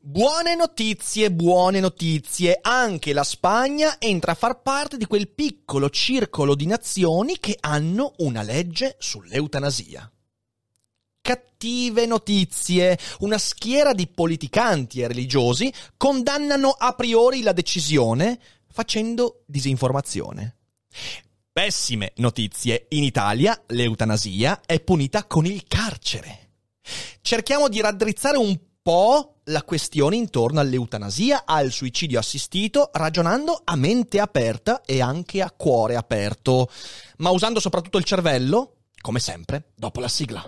Buone notizie, anche la Spagna entra a far parte di quel piccolo circolo di nazioni che hanno una legge sull'eutanasia. Cattive notizie, una schiera di politicanti e religiosi condannano a priori la decisione facendo disinformazione. Pessime notizie, in Italia l'eutanasia è punita con il carcere. Cerchiamo di raddrizzare un po' la questione intorno all'eutanasia, al suicidio assistito, ragionando a mente aperta e anche a cuore aperto, ma usando soprattutto il cervello, come sempre, dopo la sigla.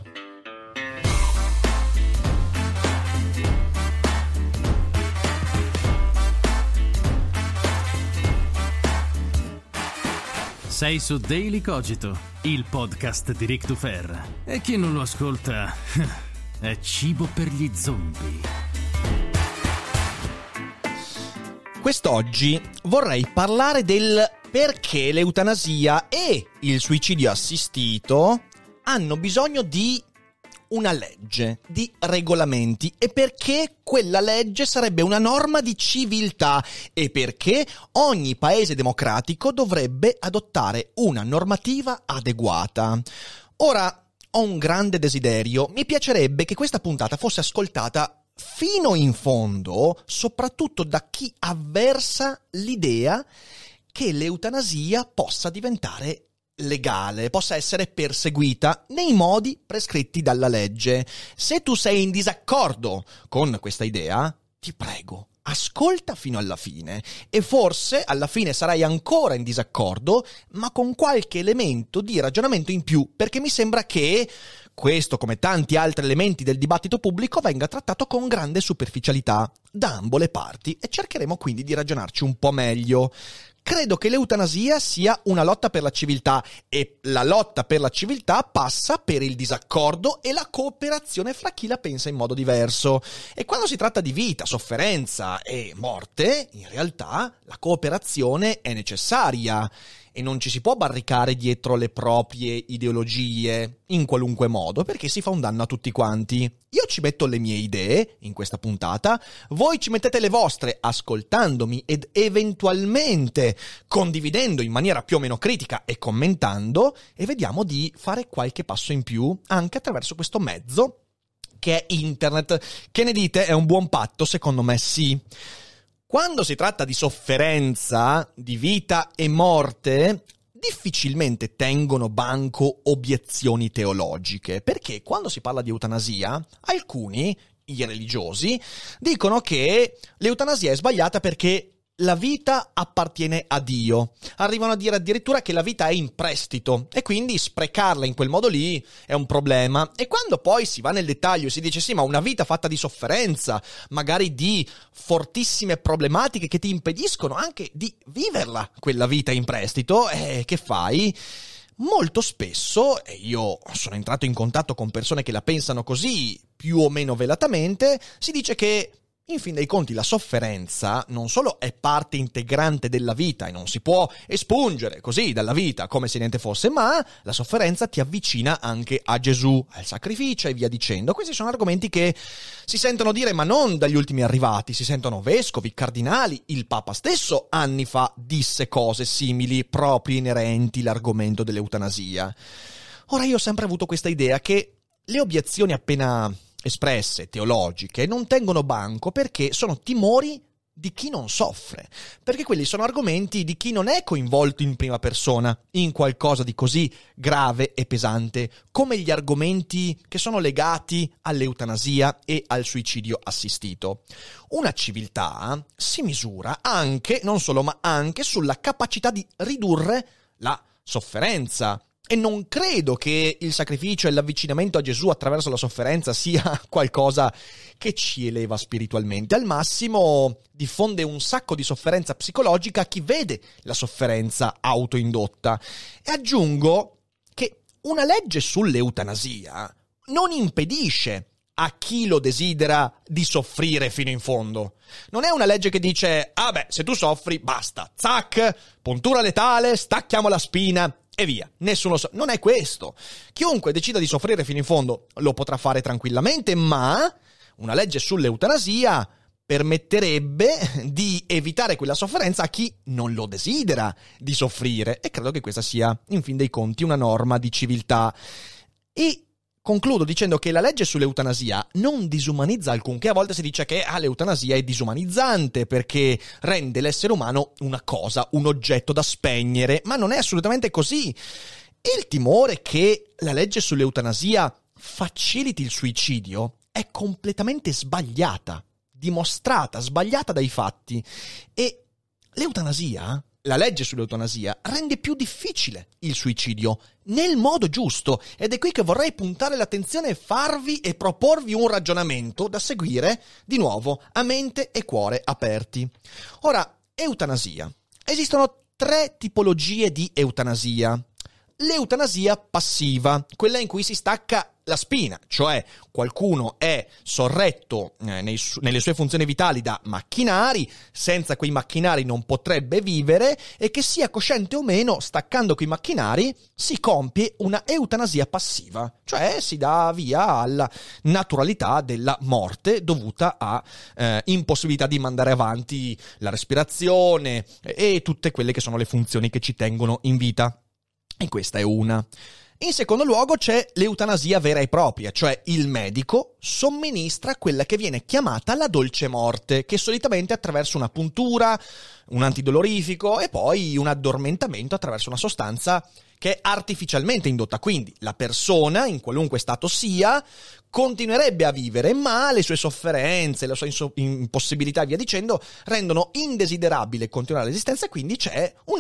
Sei su Daily Cogito, il podcast di Rick Dufer. E chi non lo ascolta è cibo per gli zombie. Quest'oggi vorrei parlare del perché l'eutanasia e il suicidio assistito hanno bisogno di una legge, di regolamenti, e perché quella legge sarebbe una norma di civiltà e perché ogni paese democratico dovrebbe adottare una normativa adeguata. Ora, ho un grande desiderio, mi piacerebbe che questa puntata fosse ascoltata fino in fondo, soprattutto da chi avversa l'idea che l'eutanasia possa diventare legale, possa essere perseguita nei modi prescritti dalla legge. Se tu sei in disaccordo con questa idea, ti prego, ascolta fino alla fine e forse alla fine sarai ancora in disaccordo, ma con qualche elemento di ragionamento in più, perché mi sembra che questo, come tanti altri elementi del dibattito pubblico, venga trattato con grande superficialità da ambo le parti e cercheremo quindi di ragionarci un po' meglio. Credo che l'eutanasia sia una lotta per la civiltà e la lotta per la civiltà passa per il disaccordo e la cooperazione fra chi la pensa in modo diverso. E quando si tratta di vita, sofferenza e morte, in realtà la cooperazione è necessaria e non ci si può barricare dietro le proprie ideologie in qualunque modo, perché si fa un danno a tutti quanti. Io ci metto le mie idee in questa puntata, voi ci mettete le vostre ascoltandomi ed eventualmente condividendo in maniera più o meno critica e commentando, e vediamo di fare qualche passo in più anche attraverso questo mezzo che è internet. Che ne dite? È un buon patto? Secondo me sì. Quando si tratta di sofferenza, di vita e morte, difficilmente tengono banco obiezioni teologiche, perché quando si parla di eutanasia, alcuni, i religiosi, dicono che l'eutanasia è sbagliata perché la vita appartiene a Dio. Arrivano a dire addirittura che la vita è in prestito e quindi sprecarla in quel modo lì è un problema. E quando poi si va nel dettaglio e si dice sì, ma una vita fatta di sofferenza, magari di fortissime problematiche che ti impediscono anche di viverla, quella vita in prestito, che fai? Molto spesso, e io sono entrato in contatto con persone che la pensano così, più o meno velatamente, si dice che in fin dei conti la sofferenza non solo è parte integrante della vita e non si può espungere così dalla vita come se niente fosse, ma la sofferenza ti avvicina anche a Gesù, al sacrificio e via dicendo. Questi sono argomenti che si sentono dire, ma non dagli ultimi arrivati, si sentono vescovi, cardinali, il Papa stesso anni fa disse cose simili proprio inerenti all'argomento dell'eutanasia. Ora io ho sempre avuto questa idea che le obiezioni appena espresse, teologiche, non tengono banco perché sono timori di chi non soffre, perché quelli sono argomenti di chi non è coinvolto in prima persona in qualcosa di così grave e pesante come gli argomenti che sono legati all'eutanasia e al suicidio assistito. Una civiltà si misura anche, non solo, ma anche sulla capacità di ridurre la sofferenza. E non credo che il sacrificio e l'avvicinamento a Gesù attraverso la sofferenza sia qualcosa che ci eleva spiritualmente. Al massimo diffonde un sacco di sofferenza psicologica a chi vede la sofferenza autoindotta. E aggiungo che una legge sull'eutanasia non impedisce a chi lo desidera di soffrire fino in fondo. Non è una legge che dice, se tu soffri, basta, zac, puntura letale, stacchiamo la spina e via, nessuno non è questo. Chiunque decida di soffrire fino in fondo lo potrà fare tranquillamente, ma una legge sull'eutanasia permetterebbe di evitare quella sofferenza a chi non lo desidera di soffrire, e credo che questa sia, in fin dei conti, una norma di civiltà. E concludo dicendo che la legge sull'eutanasia non disumanizza alcunché. A volte si dice che l'eutanasia è disumanizzante perché rende l'essere umano una cosa, un oggetto da spegnere, ma non è assolutamente così. Il timore che la legge sull'eutanasia faciliti il suicidio è completamente sbagliata, dimostrata, sbagliata dai fatti. E l'eutanasia, la legge sull'eutanasia, rende più difficile il suicidio nel modo giusto, ed è qui che vorrei puntare l'attenzione e farvi e proporvi un ragionamento da seguire, di nuovo, a mente e cuore aperti. Ora, eutanasia. Esistono 3 tipologie di eutanasia. L'eutanasia passiva, quella in cui si stacca la spina, cioè qualcuno è sorretto nelle sue funzioni vitali da macchinari, senza quei macchinari non potrebbe vivere, e che sia cosciente o meno, staccando quei macchinari, si compie una eutanasia passiva, cioè si dà via alla naturalità della morte dovuta a impossibilità di mandare avanti la respirazione e tutte quelle che sono le funzioni che ci tengono in vita. E questa è una. In secondo luogo c'è l'eutanasia vera e propria, cioè il medico somministra quella che viene chiamata la dolce morte, che solitamente attraverso una puntura, un antidolorifico e poi un addormentamento attraverso una sostanza che è artificialmente indotta. Quindi la persona, in qualunque stato sia, continuerebbe a vivere, ma le sue sofferenze, la sua impossibilità e via dicendo rendono indesiderabile continuare l'esistenza, e quindi c'è un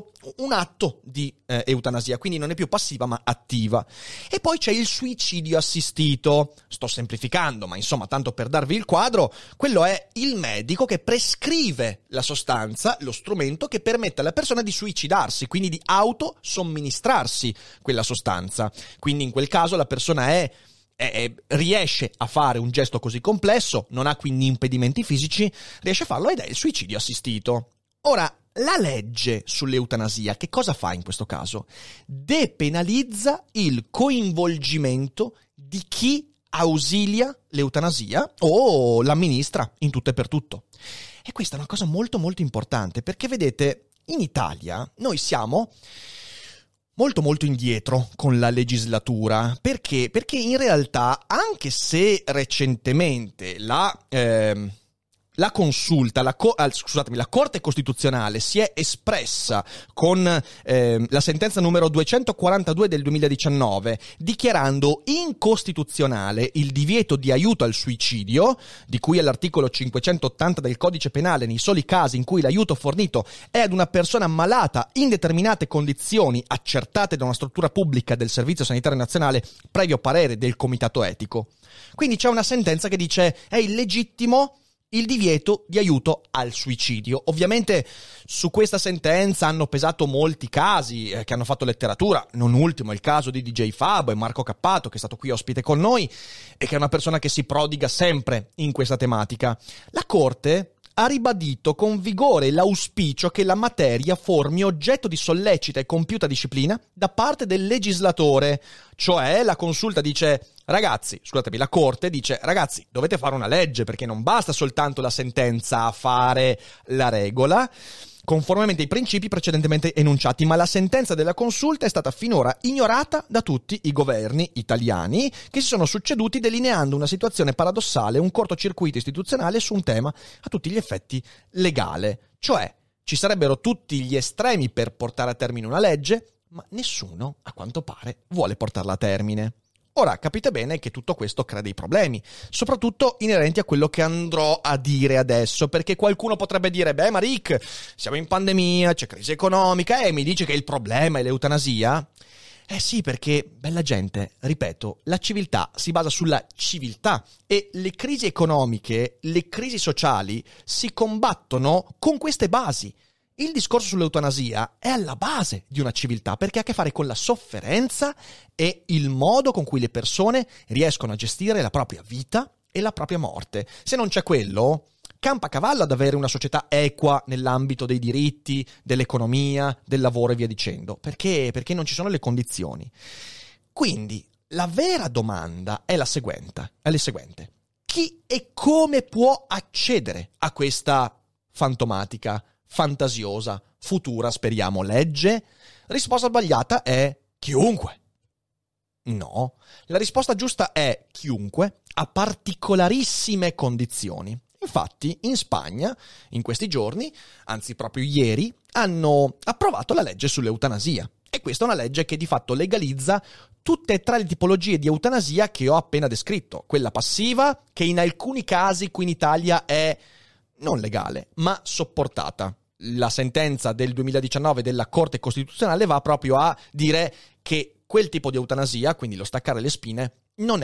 atto di eutanasia, quindi non è più passiva ma attiva. E poi c'è il suicidio assistito. Sto semplificando, ma insomma, tanto per darvi il quadro, quello è il medico che prescrive la sostanza, lo strumento che permette alla persona di suicidarsi, quindi di autosomministrarsi quella sostanza. Quindi in quel caso la persona riesce a fare un gesto così complesso, non ha quindi impedimenti fisici, riesce a farlo, ed è il suicidio assistito. Ora, la legge sull'eutanasia che cosa fa in questo caso? Depenalizza il coinvolgimento di chi ausilia l'eutanasia o l'amministra in tutto e per tutto. E questa è una cosa molto molto importante, perché vedete, in Italia noi siamo molto molto indietro con la legislatura. Perché? Perché in realtà, anche se recentemente la consulta, la Corte Costituzionale si è espressa con la sentenza numero 242 del 2019, dichiarando incostituzionale il divieto di aiuto al suicidio, di cui all'articolo 580 del Codice Penale, nei soli casi in cui l'aiuto fornito è ad una persona malata in determinate condizioni accertate da una struttura pubblica del Servizio Sanitario Nazionale, previo parere del Comitato Etico. Quindi c'è una sentenza che dice è illegittimo il divieto di aiuto al suicidio. Ovviamente su questa sentenza hanno pesato molti casi che hanno fatto letteratura, non ultimo il caso di DJ Fabo e Marco Cappato, che è stato qui ospite con noi e che è una persona che si prodiga sempre in questa tematica. La Corte ha ribadito con vigore l'auspicio che la materia formi oggetto di sollecita e compiuta disciplina da parte del legislatore, cioè la consulta dice la Corte dice, ragazzi, dovete fare una legge, perché non basta soltanto la sentenza a fare la regola, conformemente ai principi precedentemente enunciati, ma la sentenza della consulta è stata finora ignorata da tutti i governi italiani che si sono succeduti, delineando una situazione paradossale, un cortocircuito istituzionale su un tema a tutti gli effetti legale. Cioè, ci sarebbero tutti gli estremi per portare a termine una legge, ma nessuno, a quanto pare, vuole portarla a termine. Ora, capite bene che tutto questo crea dei problemi, soprattutto inerenti a quello che andrò a dire adesso, perché qualcuno potrebbe dire, ma Rick, siamo in pandemia, c'è crisi economica e mi dici che il problema è l'eutanasia? Sì, perché, bella gente, ripeto, la civiltà si basa sulla civiltà e le crisi economiche, le crisi sociali si combattono con queste basi. Il discorso sull'eutanasia è alla base di una civiltà, perché ha a che fare con la sofferenza e il modo con cui le persone riescono a gestire la propria vita e la propria morte. Se non c'è quello, campa a cavallo ad avere una società equa nell'ambito dei diritti, dell'economia, del lavoro e via dicendo. Perché? Perché non ci sono le condizioni. Quindi, la vera domanda è la seguente. chi e come può accedere a questa fantomatica, fantasiosa, futura, speriamo, legge? Risposta sbagliata è chiunque. No, la risposta giusta è chiunque a particolarissime condizioni. Infatti, in Spagna, in questi giorni, anzi proprio ieri, hanno approvato la legge sull'eutanasia. E questa è una legge che di fatto legalizza tutte e tre le tipologie di eutanasia che ho appena descritto. Quella passiva, che in alcuni casi qui in Italia è non legale, ma sopportata. La sentenza del 2019 della Corte Costituzionale va proprio a dire che quel tipo di eutanasia, quindi lo staccare le spine, non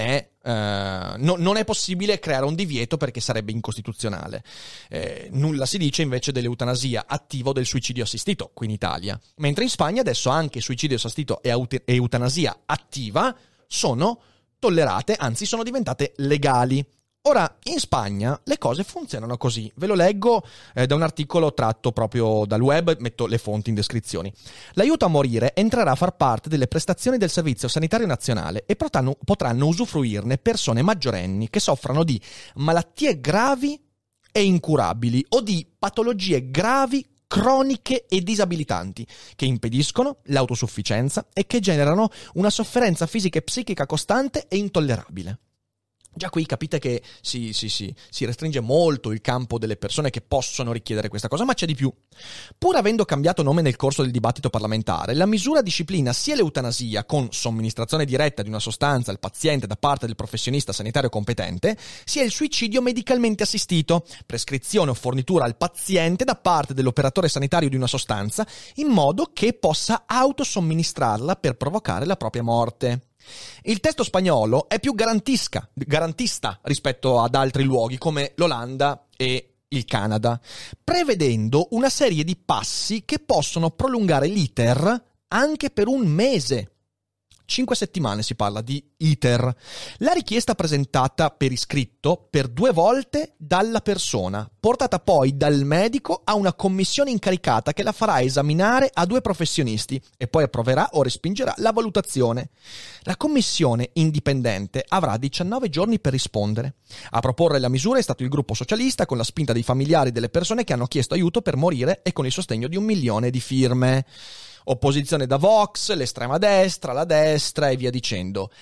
è possibile creare un divieto perché sarebbe incostituzionale. Nulla si dice invece dell'eutanasia attiva o del suicidio assistito qui in Italia. Mentre in Spagna adesso anche suicidio assistito e eutanasia attiva sono tollerate, anzi sono diventate legali. Ora, in Spagna le cose funzionano così. Ve lo leggo da un articolo tratto proprio dal web, metto le fonti in descrizioni. L'aiuto a morire entrerà a far parte delle prestazioni del Servizio Sanitario Nazionale e potranno usufruirne persone maggiorenni che soffrano di malattie gravi e incurabili o di patologie gravi, croniche e disabilitanti che impediscono l'autosufficienza e che generano una sofferenza fisica e psichica costante e intollerabile. Già qui capite che si restringe molto il campo delle persone che possono richiedere questa cosa, ma c'è di più. Pur avendo cambiato nome nel corso del dibattito parlamentare, la misura disciplina sia l'eutanasia con somministrazione diretta di una sostanza al paziente da parte del professionista sanitario competente, sia il suicidio medicalmente assistito, prescrizione o fornitura al paziente da parte dell'operatore sanitario di una sostanza in modo che possa autosomministrarla per provocare la propria morte. Il testo spagnolo è più garantista rispetto ad altri luoghi come l'Olanda e il Canada, prevedendo una serie di passi che possono prolungare l'iter anche per un mese. 5 settimane si parla di iter. La richiesta presentata per iscritto per 2 volte dalla persona, portata poi dal medico a una commissione incaricata che la farà esaminare a 2 professionisti e poi approverà o respingerà la valutazione. La commissione indipendente avrà 19 giorni per rispondere. A proporre la misura è stato il gruppo socialista con la spinta dei familiari delle persone che hanno chiesto aiuto per morire e con il sostegno di 1 milione di firme. Opposizione da Vox, l'estrema destra, la destra e via dicendo.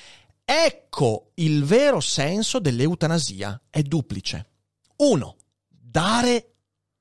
Ecco il vero senso dell'eutanasia, è duplice. 1. Dare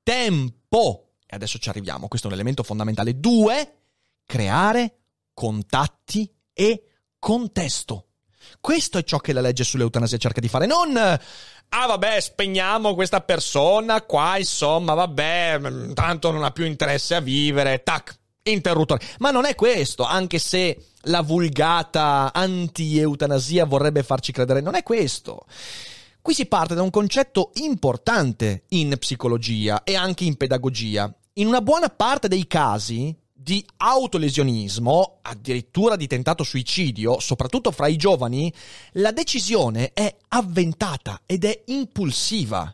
tempo. E adesso ci arriviamo, questo è un elemento fondamentale. 2. Creare contatti e contesto. Questo è ciò che la legge sull'eutanasia cerca di fare. Non, vabbè, spegniamo questa persona qua, insomma, vabbè, tanto non ha più interesse a vivere, tac. Interruttore. Ma non è questo, anche se la vulgata anti-eutanasia vorrebbe farci credere, non è questo. Qui si parte da un concetto importante in psicologia e anche in pedagogia. In una buona parte dei casi di autolesionismo, addirittura di tentato suicidio, soprattutto fra i giovani, la decisione è avventata ed è impulsiva.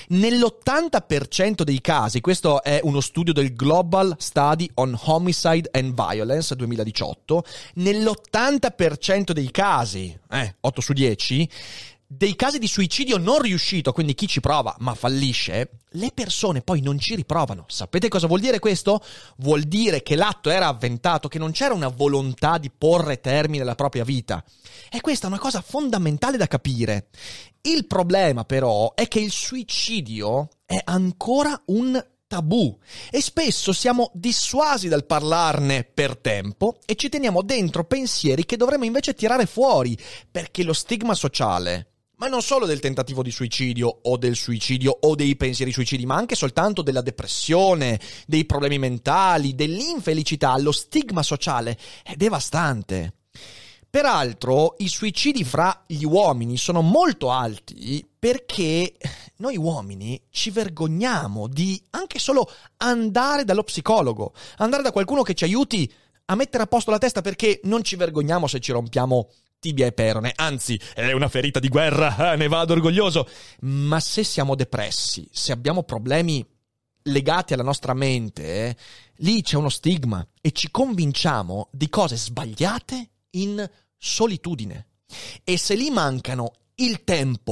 Nell'80% dei casi, questo è uno studio del Global Study on Homicide and Violence 2018, nell'80% dei casi, 8 su 10, dei casi di suicidio non riuscito, quindi chi ci prova ma fallisce, le persone poi non ci riprovano. Sapete cosa vuol dire questo? Vuol dire che l'atto era avventato, che non c'era una volontà di porre termine alla propria vita. E questa è una cosa fondamentale da capire. Il problema però è che il suicidio è ancora un tabù e spesso siamo dissuasi dal parlarne per tempo e ci teniamo dentro pensieri che dovremmo invece tirare fuori, perché lo stigma sociale, ma non solo del tentativo di suicidio o del suicidio o dei pensieri suicidi, ma anche soltanto della depressione, dei problemi mentali, dell'infelicità, lo stigma sociale è devastante. Peraltro, i suicidi fra gli uomini sono molto alti perché noi uomini ci vergogniamo di anche solo andare dallo psicologo, andare da qualcuno che ci aiuti a mettere a posto la testa, perché non ci vergogniamo se ci rompiamo tibia e perone, anzi è una ferita di guerra, ne vado orgoglioso. Ma se siamo depressi, se abbiamo problemi legati alla nostra mente, lì c'è uno stigma e ci convinciamo di cose sbagliate in solitudine. E se lì mancano il tempo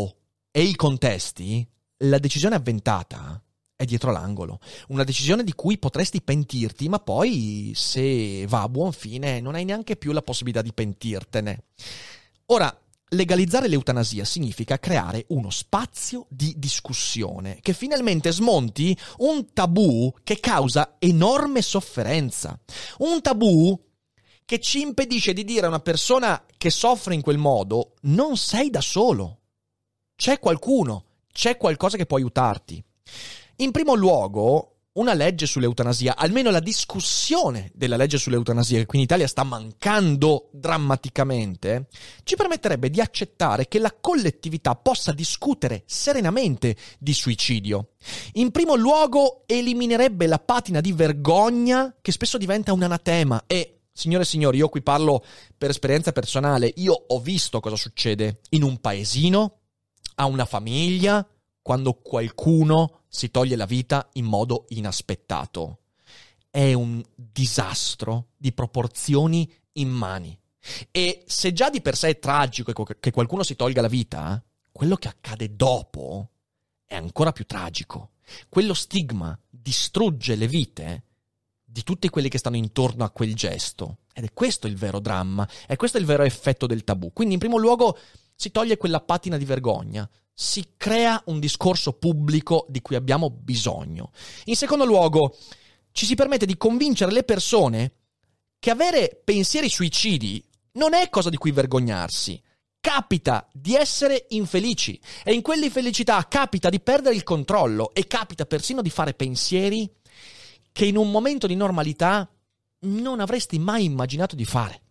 e i contesti, la decisione avventata è dietro l'angolo. Una decisione di cui potresti pentirti, ma poi, se va a buon fine, non hai neanche più la possibilità di pentirtene. Ora, legalizzare l'eutanasia significa creare uno spazio di discussione che finalmente smonti un tabù che causa enorme sofferenza. Un tabù che ci impedisce di dire a una persona che soffre in quel modo: non sei da solo, c'è qualcuno, c'è qualcosa che può aiutarti. In primo luogo, una legge sull'eutanasia, almeno la discussione della legge sull'eutanasia, che qui in Italia sta mancando drammaticamente, ci permetterebbe di accettare che la collettività possa discutere serenamente di suicidio. In primo luogo, eliminerebbe la patina di vergogna che spesso diventa un anatema e, signore e signori, io qui parlo per esperienza personale, io ho visto cosa succede in un paesino, a una famiglia, quando qualcuno si toglie la vita in modo inaspettato. È un disastro di proporzioni immani. E se già di per sé è tragico che qualcuno si tolga la vita, quello che accade dopo è ancora più tragico. Quello stigma distrugge le vite di tutti quelli che stanno intorno a quel gesto. Ed è questo il vero dramma, è questo il vero effetto del tabù. Quindi in primo luogo si toglie quella patina di vergogna, si crea un discorso pubblico di cui abbiamo bisogno. In secondo luogo, ci si permette di convincere le persone che avere pensieri suicidi non è cosa di cui vergognarsi. Capita di essere infelici e in quell'infelicità capita di perdere il controllo e capita persino di fare pensieri che in un momento di normalità non avresti mai immaginato di fare.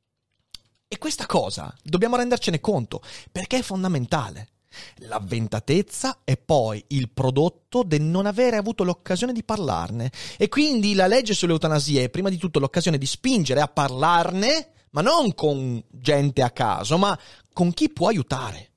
E questa cosa dobbiamo rendercene conto perché è fondamentale. L'avventatezza è poi il prodotto del non avere avuto l'occasione di parlarne e quindi la legge sull'eutanasia è prima di tutto l'occasione di spingere a parlarne, ma non con gente a caso, ma con chi può aiutare.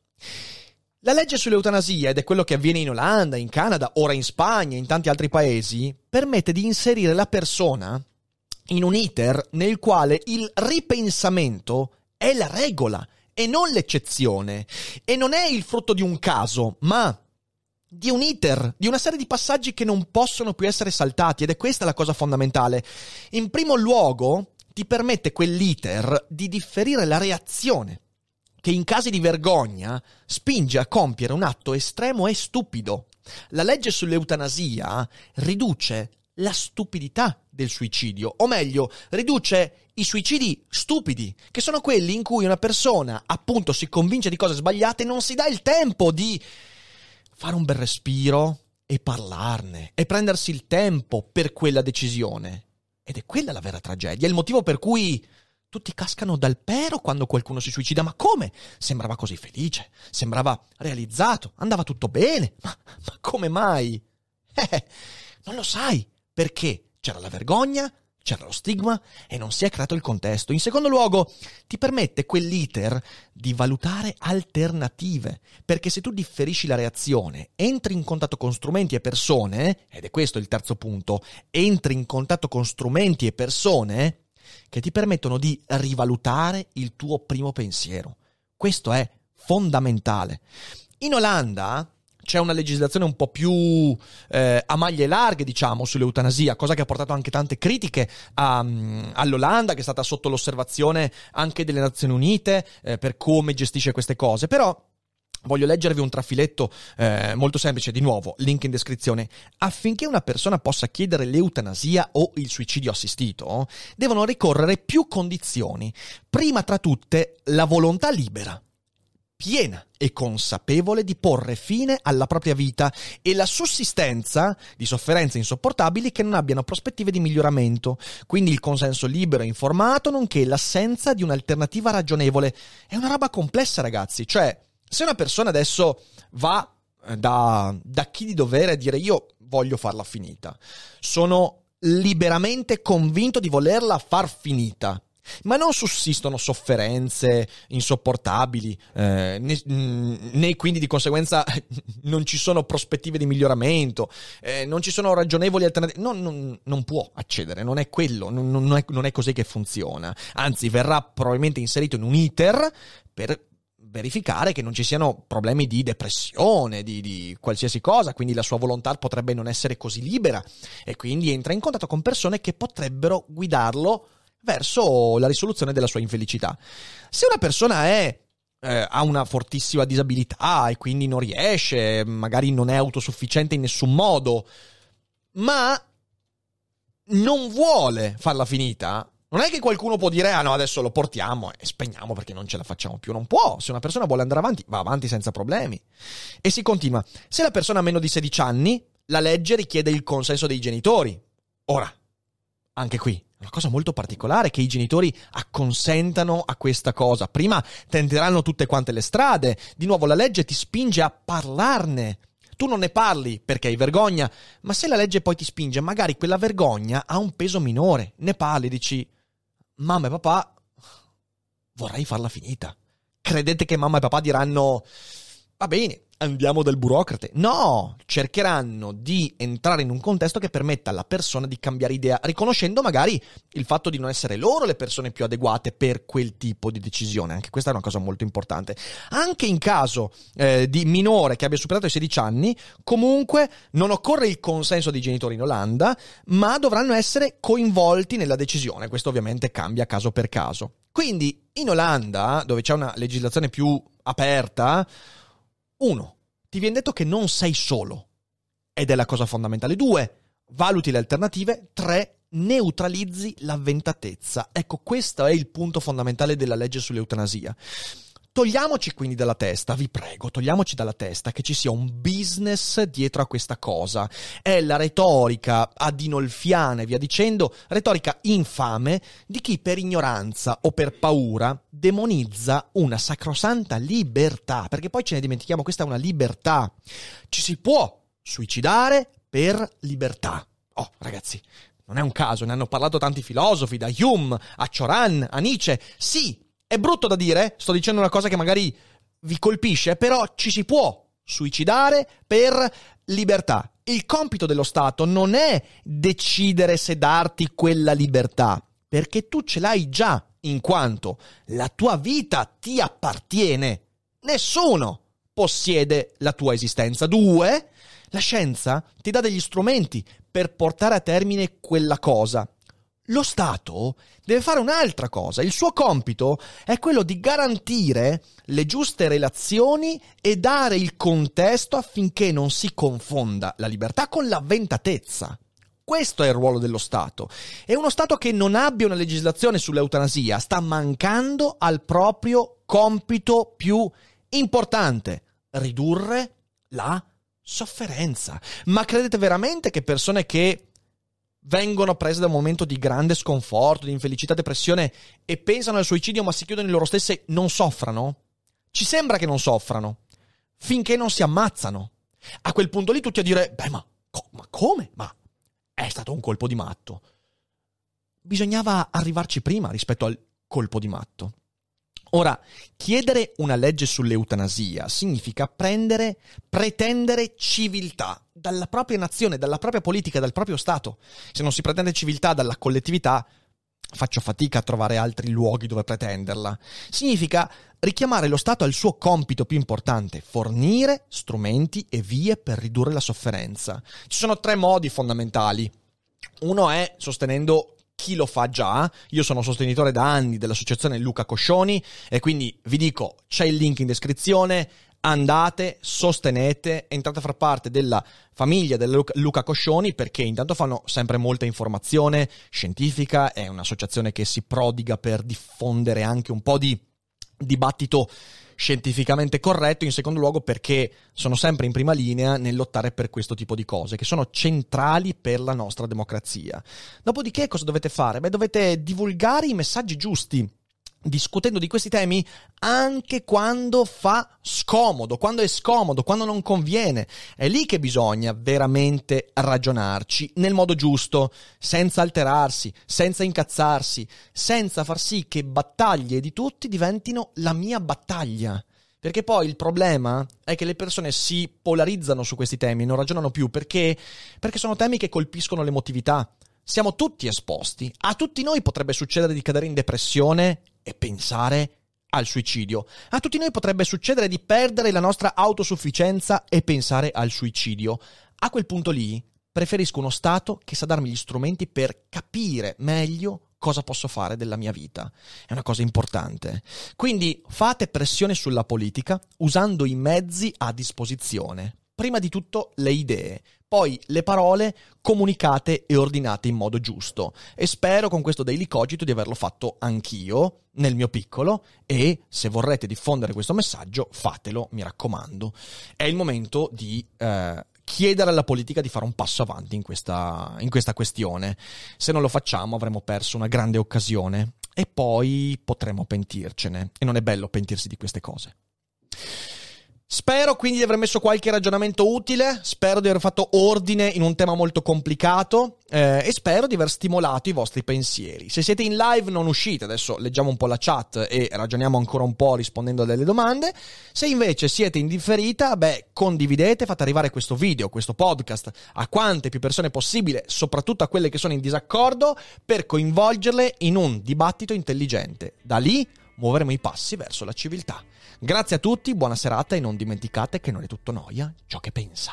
La legge sull'eutanasia, ed è quello che avviene in Olanda, in Canada, ora in Spagna, in tanti altri paesi, permette di inserire la persona in un iter nel quale il ripensamento è la regola e non l'eccezione, e non è il frutto di un caso, ma di un iter, di una serie di passaggi che non possono più essere saltati, ed è questa la cosa fondamentale. In primo luogo, ti permette quell'iter di differire la reazione, che in casi di vergogna spinge a compiere un atto estremo e stupido. La legge sull'eutanasia riduce la stupidità del suicidio, o meglio, riduce i suicidi stupidi, che sono quelli in cui una persona appunto si convince di cose sbagliate e non si dà il tempo di fare un bel respiro e parlarne e prendersi il tempo per quella decisione. Ed è quella la vera tragedia, è il motivo per cui tutti cascano dal pero quando qualcuno si suicida. Ma come? Sembrava così felice, sembrava realizzato, andava tutto bene, ma come mai? Non lo sai, perché c'era la vergogna, c'era lo stigma e non si è creato il contesto. In secondo luogo, ti permette quell'iter di valutare alternative, perché se tu differisci la reazione, entri in contatto con strumenti e persone, ed è questo il terzo punto, entri in contatto con strumenti e persone che ti permettono di rivalutare il tuo primo pensiero. Questo è fondamentale. In Olanda c'è una legislazione un po' più a maglie larghe, diciamo, sull'eutanasia, cosa che ha portato anche tante critiche all'Olanda, che è stata sotto l'osservazione anche delle Nazioni Unite per come gestisce queste cose. Però voglio leggervi un trafiletto molto semplice, di nuovo, link in descrizione. Affinché una persona possa chiedere l'eutanasia o il suicidio assistito, devono ricorrere più condizioni. Prima tra tutte, la volontà libera, piena e consapevole di porre fine alla propria vita e la sussistenza di sofferenze insopportabili che non abbiano prospettive di miglioramento, quindi il consenso libero e informato, nonché l'assenza di un'alternativa ragionevole. È una roba complessa, ragazzi, cioè se una persona adesso va da chi di dovere a dire io voglio farla finita, sono liberamente convinto di volerla far finita, ma non sussistono sofferenze insopportabili, né quindi di conseguenza non ci sono prospettive di miglioramento, non ci sono ragionevoli alternative, non può accedere, non è quello, non è così che funziona, anzi verrà probabilmente inserito in un iter per verificare che non ci siano problemi di depressione, di qualsiasi cosa, quindi la sua volontà potrebbe non essere così libera e quindi entra in contatto con persone che potrebbero guidarlo verso la risoluzione della sua infelicità. Se una persona ha una fortissima disabilità e quindi non riesce, magari non è autosufficiente in nessun modo, ma non vuole farla finita, non è che qualcuno può dire no, adesso lo portiamo e spegniamo perché non ce la facciamo più. Non può. Se una persona vuole andare avanti, va avanti senza problemi. E si continua. Se la persona ha meno di 16 anni, la legge richiede il consenso dei genitori. Ora, anche qui, è una cosa molto particolare che i genitori acconsentano a questa cosa. Prima tenteranno tutte quante le strade. Di nuovo la legge ti spinge a parlarne. Tu non ne parli perché hai vergogna, ma se la legge poi ti spinge, magari quella vergogna ha un peso minore. Ne parli, dici: mamma e papà, vorrei farla finita. Credete che mamma e papà diranno: va bene, andiamo dal burocrate? No, cercheranno di entrare in un contesto che permetta alla persona di cambiare idea, riconoscendo magari il fatto di non essere loro le persone più adeguate per quel tipo di decisione. Anche questa è una cosa molto importante. Anche in caso di minore che abbia superato i 16 anni, comunque non occorre il consenso dei genitori in Olanda, ma dovranno essere coinvolti nella decisione. Questo ovviamente cambia caso per caso. Quindi in Olanda, dove c'è una legislazione più aperta, 1. Ti viene detto che non sei solo, ed è la cosa fondamentale. 2. Valuti le alternative. 3. Neutralizzi l'avventatezza. Ecco, questo è il punto fondamentale della legge sull'eutanasia. Togliamoci quindi dalla testa, vi prego, togliamoci dalla testa che ci sia un business dietro a questa cosa. È la retorica adinolfiana e via dicendo, retorica infame di chi per ignoranza o per paura demonizza una sacrosanta libertà, perché poi ce ne dimentichiamo, questa è una libertà. Ci si può suicidare per libertà. Oh, ragazzi, non è un caso, ne hanno parlato tanti filosofi, da Hume a Cioran, a Nietzsche. Sì, è brutto da dire, sto dicendo una cosa che magari vi colpisce, però ci si può suicidare per libertà. Il compito dello Stato non è decidere se darti quella libertà, perché tu ce l'hai già, in quanto la tua vita ti appartiene. Nessuno possiede la tua esistenza. 2, la scienza ti dà degli strumenti per portare a termine quella cosa. Lo Stato deve fare un'altra cosa. Il suo compito è quello di garantire le giuste relazioni e dare il contesto affinché non si confonda la libertà con l'avventatezza. Questo è il ruolo dello Stato. E uno Stato che non abbia una legislazione sull'eutanasia sta mancando al proprio compito più importante: ridurre la sofferenza. Ma credete veramente che persone che vengono prese da un momento di grande sconforto, di infelicità, depressione e pensano al suicidio ma si chiudono in loro stesse non soffrano? Ci sembra che non soffrano finché non si ammazzano. A quel punto lì tutti a dire: ma come? Ma è stato un colpo di matto. Bisognava arrivarci prima rispetto al colpo di matto. Ora, chiedere una legge sull'eutanasia significa pretendere civiltà dalla propria nazione, dalla propria politica, dal proprio Stato. Se non si pretende civiltà dalla collettività, faccio fatica a trovare altri luoghi dove pretenderla. Significa richiamare lo Stato al suo compito più importante: fornire strumenti e vie per ridurre la sofferenza. Ci sono 3 modi fondamentali. Uno è sostenendo chi lo fa già. Io sono sostenitore da anni dell'associazione Luca Coscioni e quindi vi dico, c'è il link in descrizione, andate, sostenete, entrate a far parte della famiglia del Luca Coscioni, perché intanto fanno sempre molta informazione scientifica, è un'associazione che si prodiga per diffondere anche un po' di dibattito scientificamente corretto. In secondo luogo perché sono sempre in prima linea nel lottare per questo tipo di cose che sono centrali per la nostra democrazia. Dopodiché cosa dovete fare? Dovete divulgare i messaggi giusti, discutendo di questi temi anche quando fa scomodo, quando è scomodo, quando non conviene. È lì che bisogna veramente ragionarci nel modo giusto, senza alterarsi, senza incazzarsi, senza far sì che battaglie di tutti diventino la mia battaglia. Perché poi il problema è che le persone si polarizzano su questi temi, non ragionano più perché sono temi che colpiscono l'emotività. Siamo tutti esposti. A tutti noi potrebbe succedere di cadere in depressione e pensare al suicidio. A tutti noi potrebbe succedere di perdere la nostra autosufficienza e pensare al suicidio. A quel punto lì preferisco uno Stato che sa darmi gli strumenti per capire meglio cosa posso fare della mia vita. È una cosa importante. Quindi fate pressione sulla politica usando i mezzi a disposizione. Prima di tutto le idee, poi le parole comunicate e ordinate in modo giusto. E spero con questo Daily Cogito di averlo fatto anch'io, nel mio piccolo, e se vorrete diffondere questo messaggio, fatelo, mi raccomando. È il momento di chiedere alla politica di fare un passo avanti in questa questione. Se non lo facciamo avremo perso una grande occasione e poi potremo pentircene. E non è bello pentirsi di queste cose. Spero quindi di aver messo qualche ragionamento utile, spero di aver fatto ordine in un tema molto complicato e spero di aver stimolato i vostri pensieri. Se siete in live non uscite, adesso leggiamo un po' la chat e ragioniamo ancora un po' rispondendo a delle domande. Se invece siete in differita, condividete, fate arrivare questo video, questo podcast a quante più persone possibile, soprattutto a quelle che sono in disaccordo, per coinvolgerle in un dibattito intelligente. Da lì muoveremo i passi verso la civiltà. Grazie a tutti, buona serata e non dimenticate che non è tutto noia ciò che pensa.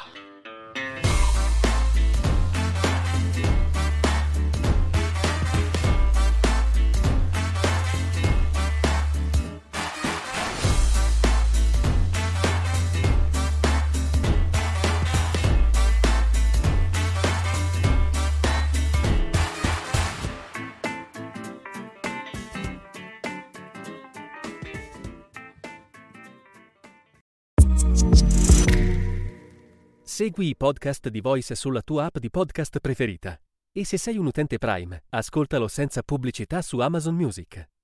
Segui i podcast di Voice sulla tua app di podcast preferita. E se sei un utente Prime, ascoltalo senza pubblicità su Amazon Music.